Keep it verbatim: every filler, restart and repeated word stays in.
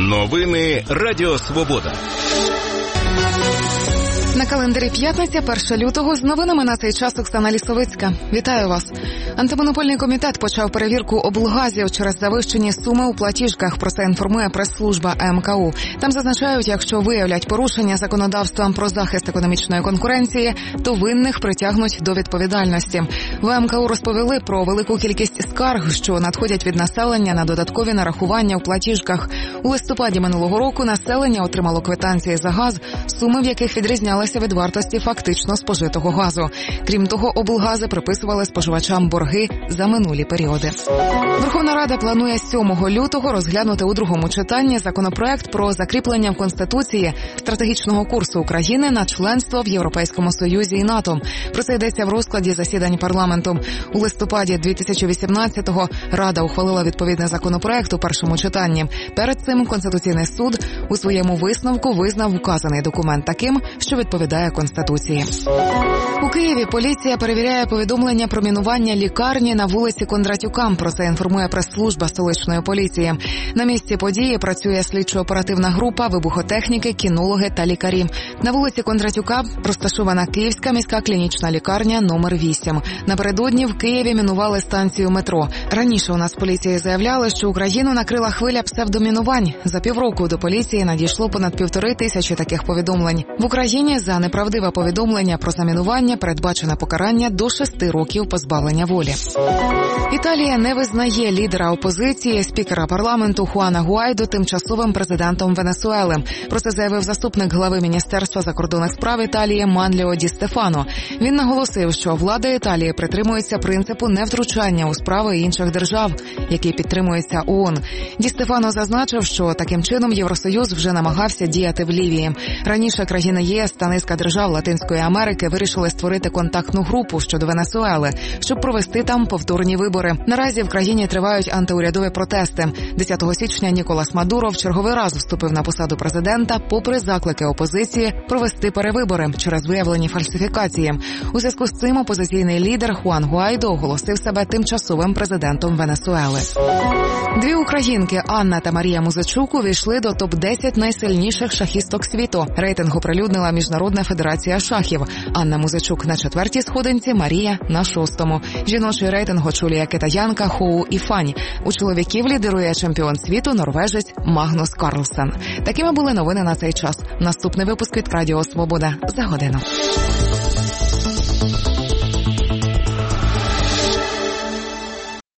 Новини Радіо Свобода. На календарі п'ятниця, перше лютого, з новинами на цей час Оксана Лісовицька. Вітаю вас. Антимонопольний комітет почав перевірку облгазів через завищені суми у платіжках. Про це інформує прес-служба ем ка у. Там зазначають, якщо виявлять порушення законодавством про захист економічної конкуренції, то винних притягнуть до відповідальності. В ем ка у розповіли про велику кількість скарг, що надходять від населення на додаткові нарахування у платіжках. У листопаді минулого року населення отримало квитанції за газ, суми в яких відрізнялися від вартості фактично спожитого газу. Крім того, облгази приписували споживачам борги за минулі періоди. Верховна Рада планує сьомого лютого розглянути у другому читанні законопроект про закріплення в Конституції стратегічного курсу України на членство в Європейському Союзі і НАТО. Про це йдеться в розкладі засідань парламенту. У листопаді дві тисячі вісімнадцятого Рада ухвалила відповідний законопроект у першому читанні. Перед цим Конституційний суд у своєму висновку визнав указаний документ таким, що відповідає Конституції. У Києві поліція перевіряє повідомлення про мінування лікарні на вулиці Кондратюка. Про це інформує прес-служба столичної поліції. На місці події працює слідчо-оперативна група, вибухотехніки, кінологи та лікарі. На вулиці Кондратюка розташована Київська міська клінічна лікарня номер вісім. Напередодні в Києві мінували станцію метро. Раніше у нас поліції заявляли, що Україну накрила хвиля псевдомінувань. За півроку до поліції надійшло понад півтори тисячі таких повідомлень. В Україні за неправдиве повідомлення про замінування передбачено покарання до шести років позбавлення волі. Італія не визнає лідера опозиції, спікера парламенту Хуана Гуайдо тимчасовим президентом Венесуели. Про це заявив заступник глави Міністерства закордонних справ Італії Манліо Ді Стефано. Він наголосив, що влада Італії притримується принципу невтручання у справи інших держав, який підтримується ООН. Ді Стефано зазначив, що таким чином Євросоюз вже намагався діяти в Лівії. Раніше країни ЄС та низка держав Латинської Америки вирішили створити контактну групу щодо Венесуели, щоб провести там повторні вибори. Наразі в країні тривають антиурядові протести. десятого січня Ніколас Мадуро в черговий раз вступив на посаду президента, попри заклики опозиції провести перевибори через виявлені фальсифікації. У зв'язку з цим опозиційний лідер Хуан Гуайдо оголосив себе тимчасовим президентом Венесуели. Дві українки, Анна та Марія Музичук, увійшли до топ десять найсильніших шахісток світу. Рейтинг оприлюднила Міжнародна федерація шахів. Анна Музичук на четвертій сходинці, Марія на шостому. Жіночий рейтинг очолює китаянка Хоу Іфань. У чоловіків лідирує чемпіон світу, норвежець Магнус Карлсен. Такими були новини на цей час. Наступний випуск від Радіо Свобода за годину.